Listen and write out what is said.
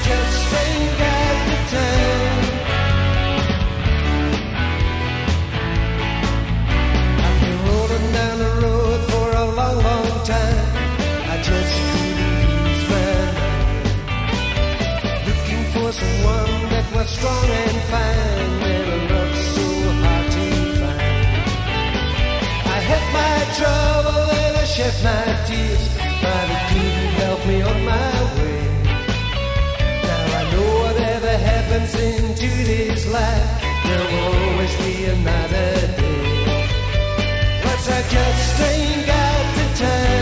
just ain't got the time. I've been rolling down the road for a long, long time. I just couldn't ease my mind. Looking for someone that was strong and fine, and a love so hard to find. I had my trouble and I shed my tears, but it couldn't help me on my way. Now I know whatever happens into this life, there will always be another day. But I just ain't got the time.